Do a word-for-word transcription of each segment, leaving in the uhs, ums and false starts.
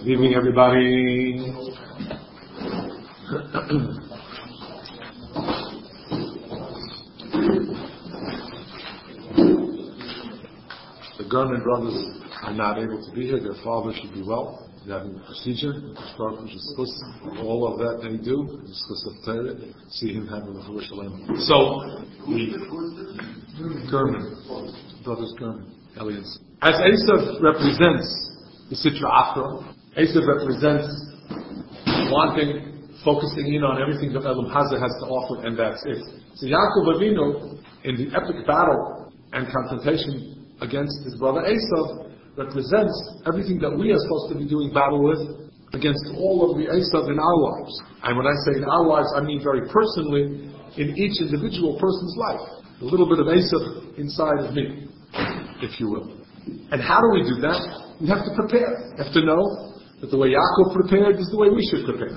Good evening, everybody. The Gurman brothers are not able to be here. Their father should be well. They're having a procedure. All of that they do. See him having a Jerusalem. So, the Gurman, brothers Gurman, Elias. As Esav represents the Sitra Achra, Esav represents wanting, focusing in on everything that Elam Hazeh has to offer, and that's it. So Yaakov Avinu, in the epic battle and confrontation against his brother Esav, represents everything that we are supposed to be doing battle with against all of the Esav in our lives. And when I say in our lives, I mean very personally, in each individual person's life. A little bit of Esav inside of me, if you will. And how do we do that? We have to prepare. We have to know that the way Yaakov prepared is the way we should prepare.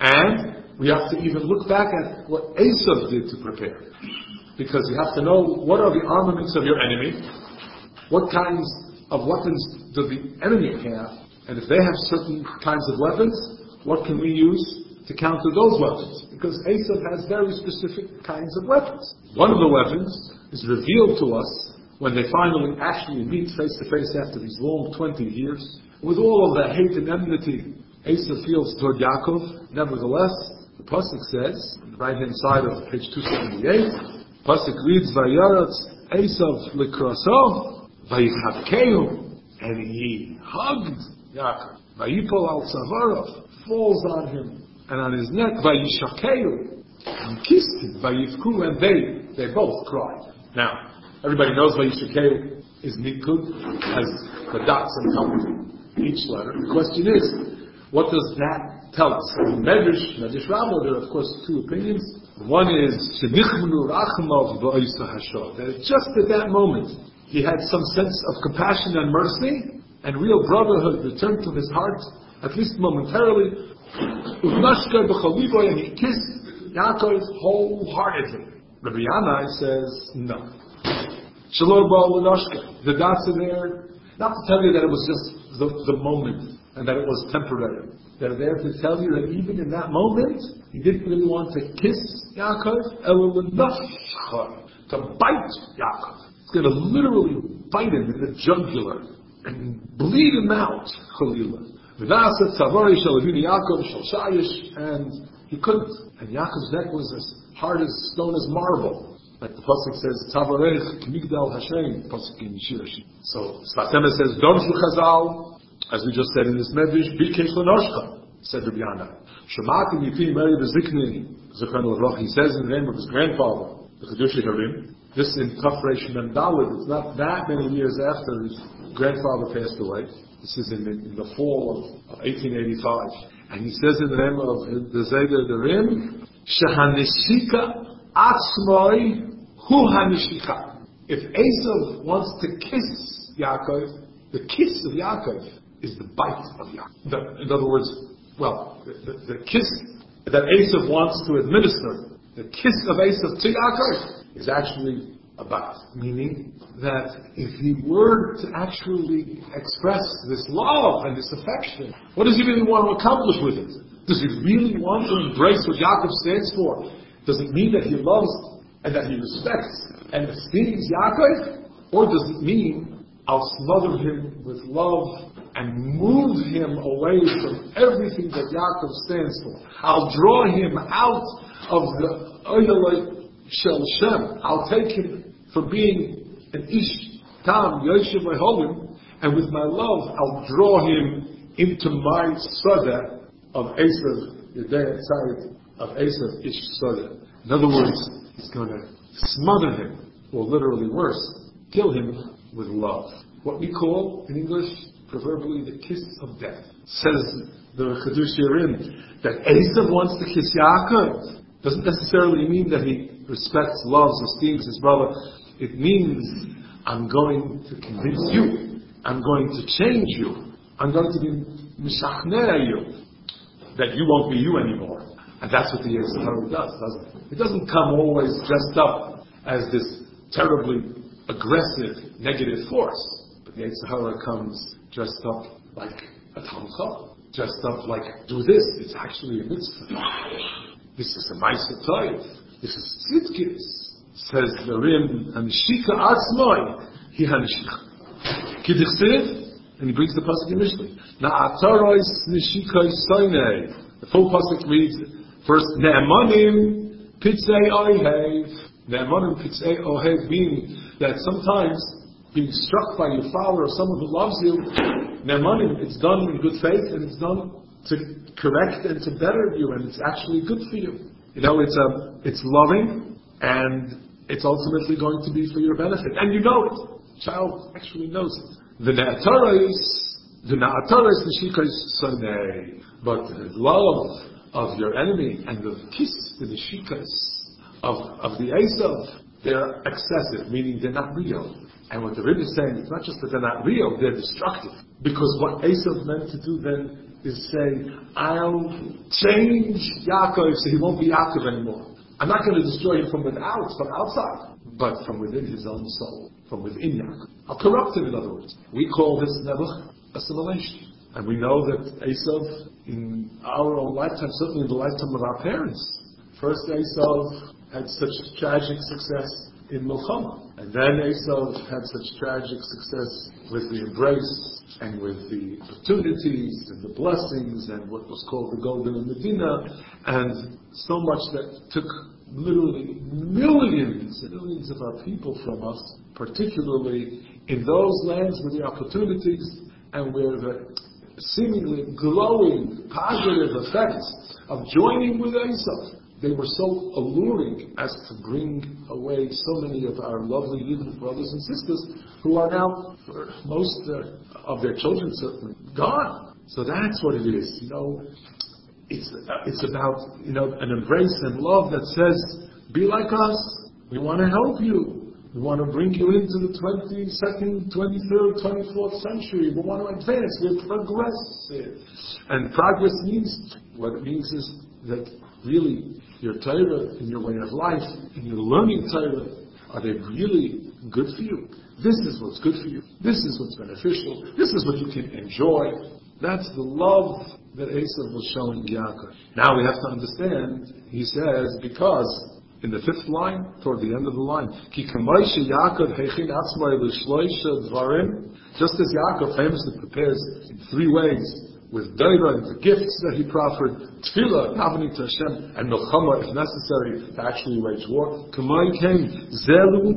And we have to even look back at what Esav did to prepare. Because you have to know what are the armaments of your enemy, what kinds of weapons does the enemy have, and if they have certain kinds of weapons, what can we use to counter those weapons? Because Esav has very specific kinds of weapons. One of the weapons is revealed to us when they finally actually meet face to face after these long twenty years, with all of the hate and enmity Esav feels toward Yaakov. Nevertheless, the pasuk says, on the right hand side of page two seventy-eight, pasuk reads, Vayaratz Esav likraso, vayichavkeu, and he hugged Yaakov. Vayipol al tzavarav, falls on him, and on his neck, vayishakeu, and kissed him, vayivku, and they, they both cried. Now, everybody knows Vayishakeu is Nikud, has the dots and each letter. The question is, what does that tell us? In Medrash, Medrash Rabbah, there are of course two opinions. One is, Shenichmenu Rachamav V'Oisa Hashor, that just at that moment, he had some sense of compassion and mercy, and real brotherhood returned to his heart, at least momentarily. Uvnashka B'Chaliboy, and he kissed Yaakov wholeheartedly. Rabbi Yanai says, no. Shalom Ba'al the dots are there, not to tell you that it was just the, the moment, and that it was temporary. They're there to tell you that even in that moment, he didn't really want to kiss Yaakov, to bite Yaakov. It's going to literally bite him in the jugular, and bleed him out, Chalila. And he couldn't. And Yaakov's neck was as hard as stone as marble. Like the pasuk says, Tavarech Migdal Hashem, pasuk in Shirashi. So Sfas Emes says, Domshu Chazal, as we just said in this medrash, Bikesh Lanoshcha, said Rabbi Yana. Shemati Mipi Meri Bezikni, Zechron Levrach. He says in the name of his grandfather, the Chedush Harim. This in Taf Reish Mem Daled. It's not that many years after his grandfather passed away. This is in the, in the fall of, of eighteen eighty-five, and he says in the name of the Zeder Derim, Shehaneshika Atzmoi Hu HaNeshika. If Esav wants to kiss Yaakov, the kiss of Yaakov is the bite of Yaakov. The, in other words, well, the, the, the kiss that Esav wants to administer, the kiss of Esav to Yaakov, is actually a bite. Meaning that if he were to actually express this love and this affection, what does he really want to accomplish with it? Does he really want to embrace what Yaakov stands for? Does it mean that he loves and that he respects and esteems Yaakov? Or does it mean I'll smother him with love and move him away from everything that Yaakov stands for? I'll draw him out of the Oyalei Shel Shem. I'll take him from being an Ish Tam Yoshev Reholim, and with my love I'll draw him into my Sada of Esav Yedei Tzayit of Esav Ish Sada. In other words, he's going to smother him, or literally worse, kill him with love. What we call, in English, proverbially the kiss of death. Says the Chedush Yerim, that Esav wants to kiss Yaakov. Doesn't necessarily mean that he respects, loves, esteems his brother. It means, I'm going to convince you. I'm going to change you. I'm going to be mishachnei you. That you won't be you anymore. And that's what the Yetzer Hara does, doesn't it? It doesn't come always dressed up as this terribly aggressive, negative force. But the Yetzer Hara comes dressed up like a Talmud Chacham. Dressed up like, do this, it's actually a mitzvah. This is a Ma'aser Tov. This is Tzidkis. Says the Rim, Hanishika Atzmoi, Hi Hanishika. Kidduch Siv, and he brings the pasuk in Mishlei. Na'atarois Nishika Soinei. The full pasuk reads, first, Ne'emanim Pitzei Ohev. Ne'emanim Pitzei Ohev, meaning that sometimes being struck by your father or someone who loves you, Ne'emanim, it's done in good faith and it's done to correct and to better you, and it's actually good for you. You know, it's a, it's loving, and it's ultimately going to be for your benefit, and you know it. The child actually knows it. The na'ataros, the na'ataros neshikos sonei, but the love of your enemy and the kiss, the neshikos of of the Esav, they're excessive, meaning they're not real. And what the Rebbe is saying, it's not just that they're not real, they're destructive. Because what Esav meant to do then is say, I'll change Yaakov so he won't be Yaakov anymore. I'm not going to destroy him from without, from outside, but from within his own soul, from within Yaakov. I'll corrupt him, in other words. We call this nebuch assimilation. And we know that Esav, in our own lifetime, certainly in the lifetime of our parents, first Esav had such tragic success in Milchama. And then Esav had such tragic success with the embrace and with the opportunities and the blessings and what was called the Golden Medina, and so much that took literally millions and millions of our people from us, particularly in those lands where the opportunities and where the seemingly glowing positive effects of joining with Esav, they were so alluring as to bring away so many of our lovely Yidden brothers and sisters who are now, for most uh, of their children certainly, gone. So that's what it is, you know. It's uh, it's about, you know, an embrace and love that says, be like us. We want to help you. We want to bring you into the twenty-second, twenty-third, twenty-fourth century. We want to advance. We're progressive. And progress means, what it means is that really your Torah and your way of life and your learning Torah, are they really good for you? This is what's good for you. This is what's beneficial. This is what you can enjoy. That's the love that Esav was showing Yaakov. Now we have to understand, he says, because in the fifth line, toward the end of the line, Ki kamoishe Yaakov hechin atzmai l'shloisha dvarim, just as Yaakov famously prepares in three ways, with Deira and the gifts that he proffered, Tefillah, davening to Hashem, and Milchama, if necessary, to actually wage war. Kamai came, Zelu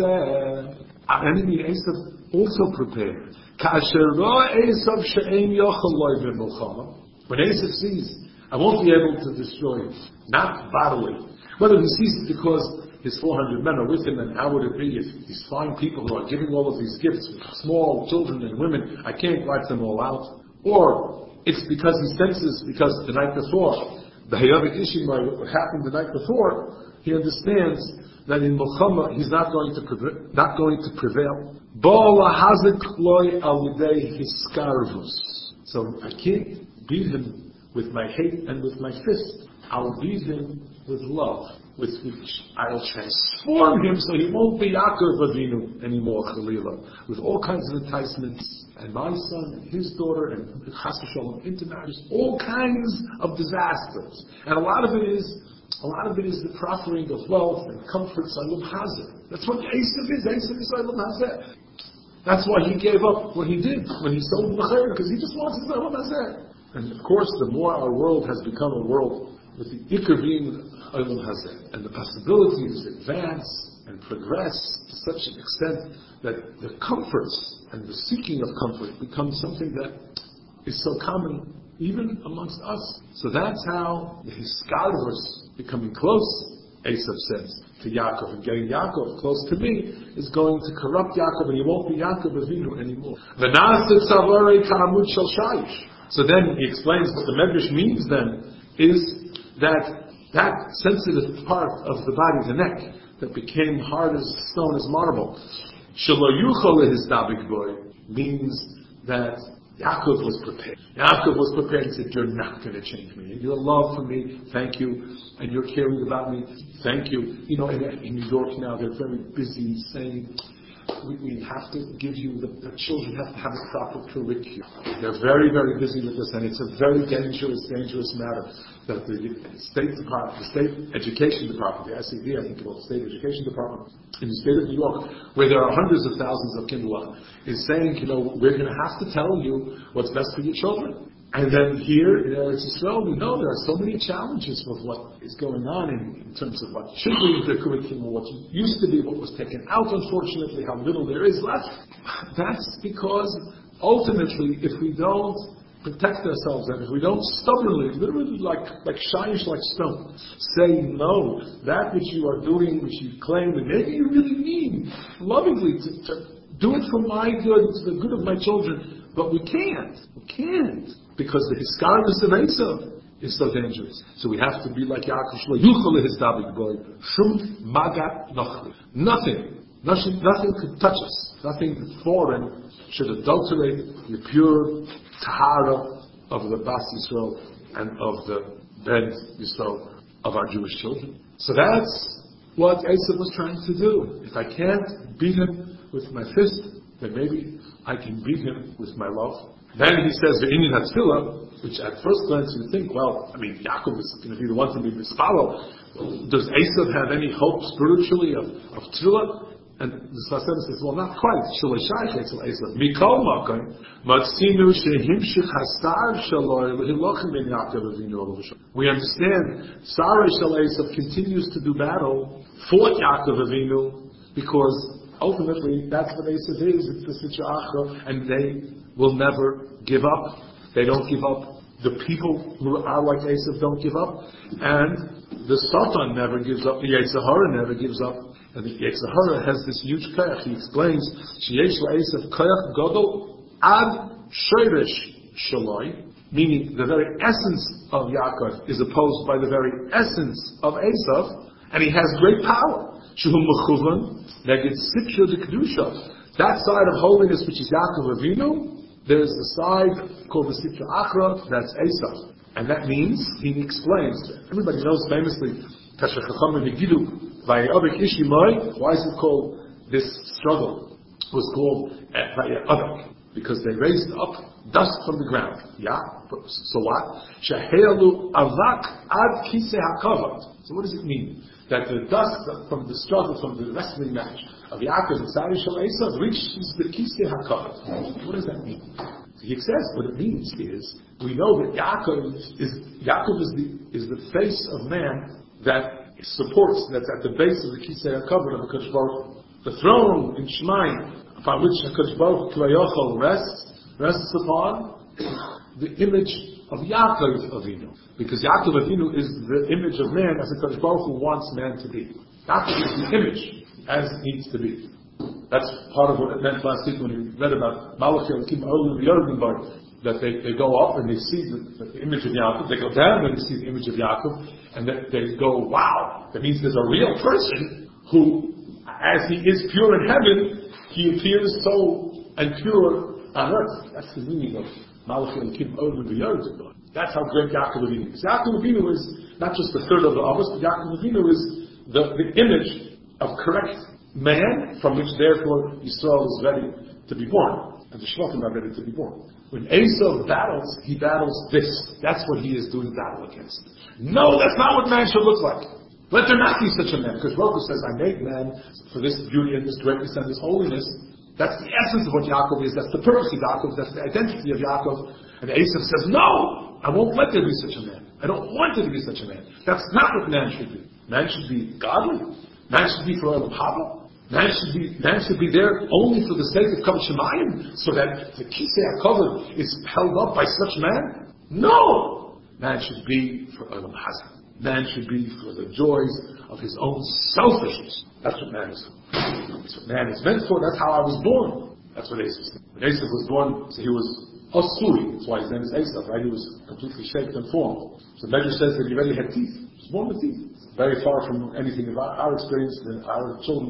Mazeh. Our enemy Esav also prepared. Kasher ra Esav she'ein yochel loy v'milchama. When Esav sees, I won't be able to destroy him, not bodily. Whether he sees it because his four hundred men are with him, and how would it be if these fine people who are giving all of these gifts, small children and women, I can't wipe them all out. Or it's because he senses, because the night before, the Hayadik Ishimai, what happened the night before, he understands that in Milchama he's not going to preve- not going to prevail. So I can't beat him with my hate and with my fist. I'll beat him with love, with which I'll transform him so he won't be Yaakov Avinu anymore, Chalila, with all kinds of enticements, and my son and his daughter, and Chas v'Shalom intermarriage, all kinds of disasters. And a lot of it is, a lot of it is the proffering of wealth and comfort, Sailum Hazeh. That's what Esav is, Esav is Sailum Hazeh. That's why he gave up what he did when he sold L'chair, because he just wants his Sailum Hazeh. And of course, the more our world has become a world with the Iker being Olam Hazeh, and the possibilities advance and progress to such an extent that the comforts and the seeking of comfort becomes something that is so common even amongst us. So that's how the Hiskalos becoming close, Esav says, to Yaakov, and getting Yaakov close to me is going to corrupt Yaakov, and he won't be Yaakov Avinu anymore. So then he explains what the Medrash means then is that that sensitive part of the body, the neck, that became hard as stone, as marble, Shelo yuchol lehizdabik boy, means that Yaakov was prepared. Yaakov was prepared and said, you're not going to change me. And your love for me, thank you. And you're caring about me, thank you. You know, in, in New York now, they're very busy saying, we, we have to give you, the, the children have to have a proper curriculum. They're very, very busy with this, and it's a very dangerous, dangerous matter that the State Department, the State Education Department, the S E D, I think it's the State Education Department, in the state of New York, where there are hundreds of thousands of kindergarten, is saying, you know, we're going to have to tell you what's best for your children. And then here in Eretz Yisrael, we know there are so many challenges with what is going on in, in terms of what should be in the curriculum, what used to be, what was taken out, unfortunately, how little there is left. That's because ultimately, if we don't protect ourselves, and if we don't stubbornly, literally like like shyish, like stone, say no, that which you are doing, which you claim, and maybe you really mean lovingly to, to do it for my good, to the good of my children, but we can't. We can't. Because the hiskarnus of Esav is so dangerous. So we have to be like Yaakov Shlo Yuchel Hisdabik Boy Shum Magat Nochli. Nothing, nothing, nothing could touch us. Nothing foreign should adulterate the pure tahara of the Bas Yisrael and of the Ben Yisrael of our Jewish children. So that's what Esav was trying to do. If I can't beat him with my fist, then maybe I can beat him with my love. Then he says, Ve'inyan HaTfilah, which at first glance you think, well, I mean, Yaakov is going to be the one to be mispalo. Does Esav have any hope spiritually of, of Tfilah? And the Sfas Emes says, well, not quite. Shalei Shaykh Esav Esav. Mikol Makom, Matzinu Shehimshich Hasar Shaloi L'Hilochim Ben Yaakov Avinu Olav Hashem. We understand, Sarai Shal Esav continues to do battle for Yaakov Avinu, because ultimately that's what Esav is. It's the Sitra Achra, and they will never give up. They don't give up. The people who are like Esav don't give up. And the Satan never gives up. The Yetzer Hara never gives up. And the Yetzer Hara has this huge koyach. He explains, Sheyesh LaEsav koyach gadol ad shoresh shaloi, meaning the very essence of Yaakov is opposed by the very essence of Esav, and he has great power. Shehu mechuvan neged sitra de kedusha. That side of holiness, which is Yaakov Avinu, there's a side called the Sitra Achra, that's Esav. And that means, he explains, everybody knows famously, why is it called, this struggle was called Vaya'avik? Because they raised up dust from the ground. Yeah? So what? Shehe'elu avak ad kisei hakavod. So what does it mean? That the dust from the struggle, from the wrestling match of Yaakov and Sarai Shal Esav reaches the kisei hakavod. What does that mean? He says what it means is, we know that Yaakov is, Yaakov is the, is the face of man that supports, that's at the base of the kisei hakavod of HaKadosh Baruch Hu. The throne in Shemaim, upon which HaKadosh Baruch Hu rests, rests upon the image of Yaakov Avinu. Because Yaakov Avinu is the image of man as HaKadosh Baruch Hu wants man to be. Yaakov is the image as it needs to be. That's part of what it meant last week when we read about Malachi and Kim Olim Yordenberg, that they, they go up and they see the, the image of Yaakov, they go down and they see the image of Yaakov, and that they go, wow, that means there's a real person who, as he is pure in heaven, he appears so and pure on earth. That's the meaning of Malachi and Kim Olim Yordenberg. That's how great Yaakov Avinu is. Yaakov Avinu is not just the third of the Avos, but Yaakov Avinu is the, the image of correct man, from which therefore Yisrael is ready to be born, and the Shvatim are ready to be born. When Esav battles, he battles this. That's what he is doing battle against. No, that's not what man should look like. Let there not be such a man, because Baruch Hu says, I made man for this beauty and this greatness and this holiness. That's the essence of what Yaakov is. That's the purpose of Yaakov. That's the identity of Yaakov. And Esav says, no, I won't let there be such a man. I don't want there to be such a man. That's not what man should be. Man should be godly. Man should be for Olam Haba. Man should be, man should be there only for the sake of Kavod Shemayim, so that the Kisei HaKavod is held up by such man? No! Man should be for Olam Hazeh. Man should be for the joys of his own selfishness. That's what man is. That's what man is meant for. That's how I was born. That's what Esav said. When Esav was born, so he was Osuri. That's why his name is Esav, right? He was completely shaped and formed. So Medrash says that he already had teeth. He was born with teeth. Very far from anything of our, our experience. Our children,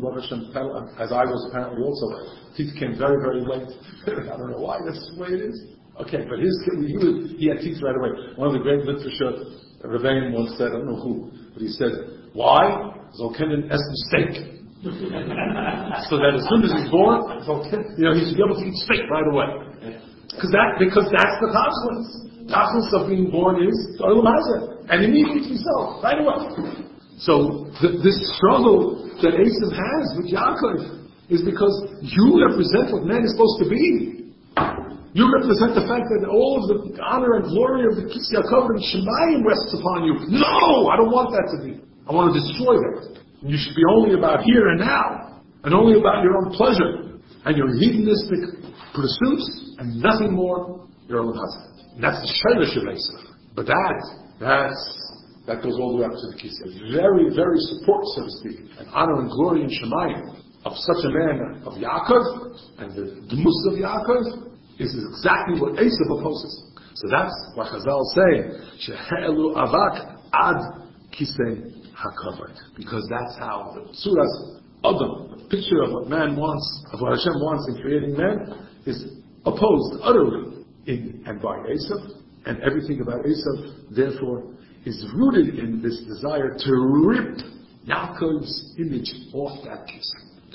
as I was apparently also, teeth came very, very late. I don't know why, that's the way it is. Okay, but his, he, was, he had teeth right away. One of the great literature, Rebbein once said, I don't know who, but he said, why? Zolkenen es mistake. So that as soon as he's born, you know, he should be able to eat steak right away. Because that, because that's the consequence. The consequence of being born is Olam Hazeh, and he needs himself right away. So th- this struggle that Esav has with Yaakov is because you represent what man is supposed to be. You represent the fact that all of the honor and glory of the Kis Yaakov and Shemayim rests upon you. No, I don't want that to be. I want to destroy that. And you should be only about here and now, and only about your own pleasure and your hedonistic pursuits, and nothing more. Your own husband. And that's the shaylish of Esav. But that, that's that goes all the way up to the Kis Yaakov. Very, very support, so to speak, and honor and glory in Shemayim of such a man of Yaakov and the Dmus of Yaakov is exactly what Esav opposes. So that's what Chazal say, Shehe'elu avak ad kisei hakavod. Because that's how the Surah's Adam, the picture of what man wants, of what Hashem wants in creating man, is opposed utterly in and by Esav, and everything about Esav, therefore, is rooted in this desire to rip Yaakov's image off that kiss.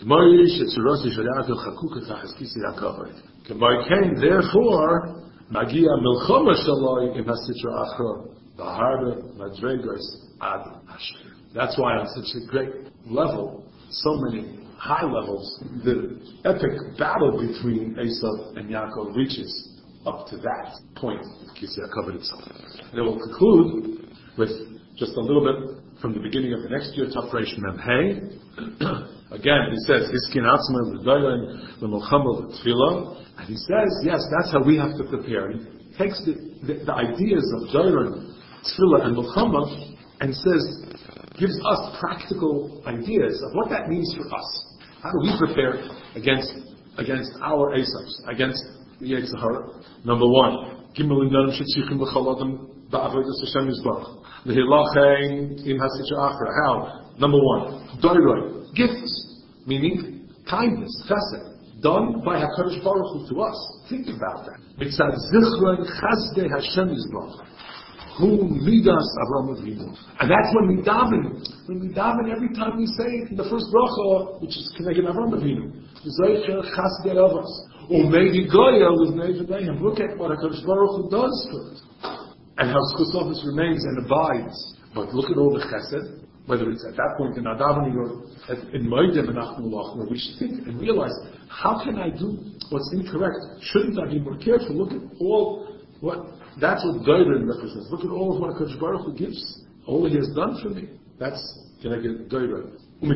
Therefore, Magia Milchama Shaloi in Hasitra Achro, Baharbe Madregas Ad Asher. That's why on such a great level, so many high levels, the epic battle between Esav and Yaakov reaches up to that point, Kis Yaakov itself. And it will conclude with just a little bit from the beginning of the next year, Tafresh Mem Hey. Again, he says, Hiskin Atzma L'Doylen L'Molchama L'Tfila. And he says, yes, that's how we have to prepare. He takes the, the, the ideas of Doylen, Tfila, and L'Molchama and says, gives us practical ideas of what that means for us. How do we prepare against against our Esavs, against the Yetzer Hara? Number one, Gimel Inyanim Shetzrichim L'Chol Adam Ba'avodas Hashem Yisbarach. L'Hilachein Im Hasitra Achra. How? Number one, Doyroi, gifts, meaning kindness, chesed, done by HaKadosh Baruch Hu to us. Think about that. Mitzad Zichron Chasdei Hashem Yisbarach. Who midas Avraham Avinu. And that's when we daven. When we daven, every time we say it in the first bracha, which is connected Avraham Avinu. Zeicher Chasdei Avos. Or maybe Goya with Neivadayim. Look at what HaKadosh Baruch Hu does for us. And how Schusofis remains and abides. But look at all the chesed, whether it's at that point in Adavening or in Moedim and Achmulach, where we should think and realize, how can I do what's incorrect? Shouldn't I be more careful? Look at all what, that's what Doirin represents. Look at all of what HaKadosh Baruch Hu gives. All He has done for me. That's, can I get Doirin? By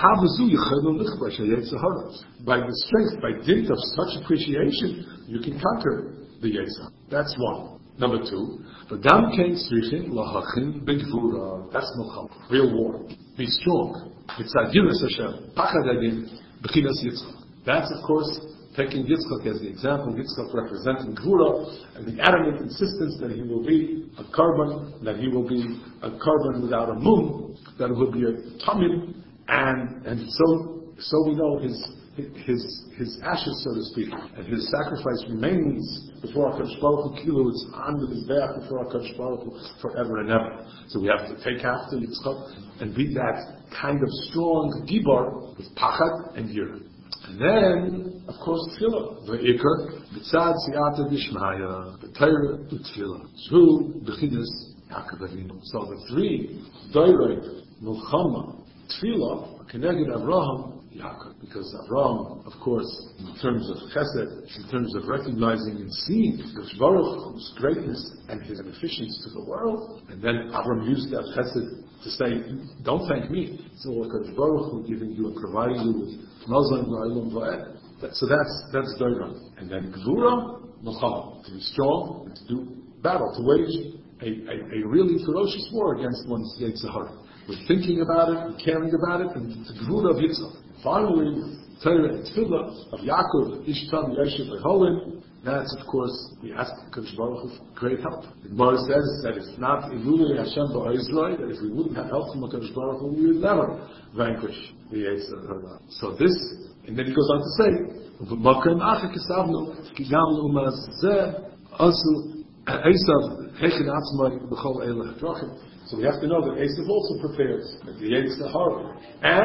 the strength, by dint of such appreciation, you can conquer the Yetzer. That's one. Number two, V'gam kein tzrichin lahachin begvura. That's milchama, real war. Be strong. Mitzad Yiras Hashem, pachad adin, b'chinas Yitzchak. That's, of course, taking Yitzchak as the example. Yitzchak representing Gvura, and the adamant insistence that he will be a carbon, that he will be a carbon without a moon, that it will be a tamim, and and so so we know his his his ashes, so to speak, and his sacrifice remains before HaKadosh Baruch Hu, Kilo, it's under his back before HaKadosh Baruch Hu forever and ever. So we have to take after Yitzchak and be that kind of strong gibar with pachad and yirah. And then, of course, tefillah. V'ikar, b'tzad siyata b'shmaya, b'tayra b'tefillah. Zhu, b'chidas, Yaakov Avinu. So the three, doirei, milchama, tefillah, connected Avraham, Yaakov. Because Avraham, of course, in terms of chesed, in terms of recognizing and seeing Kadosh Baruch Hu's greatness and His beneficence to the world, and then Avraham used that chesed to say, don't thank me. It's all Kadosh Baruch Hu giving you and providing you with Mazon v'Olam v'Ed. So that's that's Doiran. And then Gvura, Milchama, to be strong and to do battle, to wage a, a, a really ferocious war against one's Yetzer Hara. With thinking about it, and caring about it, and the Gvura of Yitzchak. Finally, Torah and Tefillah of Yaakov, Ishtam, Yeshiv, Reholim. That's, of course, we ask Kadosh Baruch Hu for great help. The Gemara says that if not Ilulei Hashem ba'Yisrael, that if we wouldn't have help from Kadosh Baruch Hu, we would never vanquish the Yetzer Hara. So this, and then he goes on to say, "V'makom acher kisavnu kigam l'umazeh asu Esav hechin atzmai b'chol eileh drachim." So we have to know that Esav also prepares the Yetzer Hara, and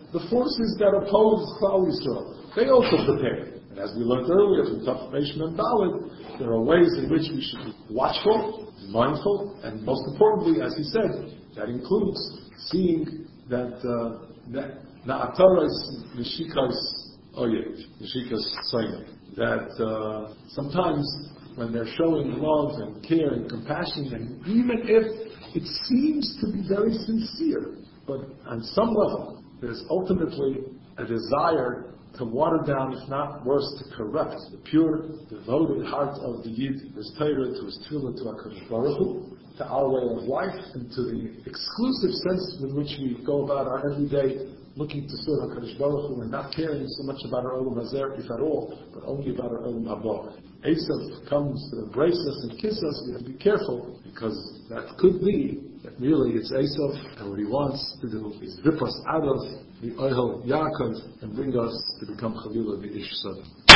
the forces that oppose Klal Yisrael, they also prepare. And as we learned earlier from Tafresh and Dalit, there are ways in which we should be watchful, mindful, and most importantly, as he said, that includes seeing that uh, that na'ataras nishikas oyed, nishikas soina, that uh, sometimes when they're showing love and care and compassion, and even if it seems to be very sincere, but on some level, there's ultimately a desire to water down, if not worse, to corrupt the pure, devoted heart of the Yid, his Torah, to his Tefillah, to HaKadosh Baruch Hu, to our way of life, and to the exclusive sense in which we go about our everyday looking to serve HaKadosh Baruch Hu and not caring so much about our Olam Hazer, if at all, but only about our Olam Haba. Esav comes to embrace us and kiss us. We have to be careful, because that could be that really it's Esav, and what he wants to do is rip us out of the Ohel Yaakov and bring us to become Chavila the Ish Sodom.